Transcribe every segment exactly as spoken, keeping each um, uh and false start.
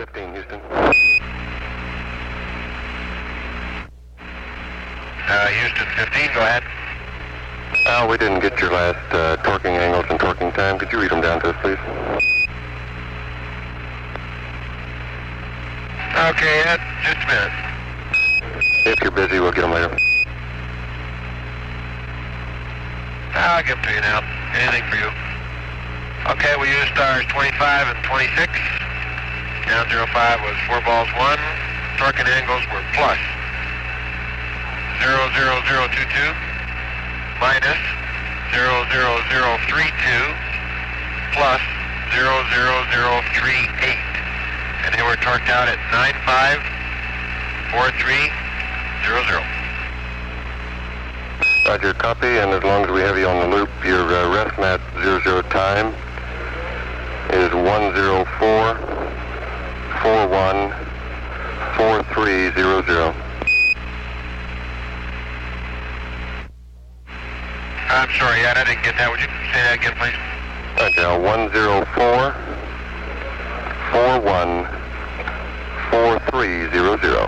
fifteen, Houston. Uh, Houston fifteen, go ahead. Al, we didn't get your last uh, torquing angles and torquing time. Could you read them down to us, please? Okay, Ed, just a minute. If you're busy, we'll get them later. I'll give them to you now. Anything for you. Okay, we used stars twenty-five and twenty-six. Down zero five was four balls one. Torque and angles were plus zero zero zero two two minus zero zero zero three two plus zero zero zero three eight. And they were torqued out at nine five four three zero zero. Roger, copy, and as long as we have you on the loop, your uh, ref mat zero zero time is one zero four four one four three zero zero. I'm sorry, Ed, I didn't get that. Would you say that again, please? Roger, one zero four four one four three zero zero.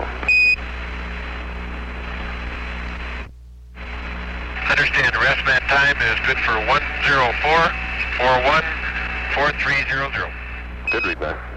Understand, rest mat time is good for one zero four four one four three zero zero. Good read back.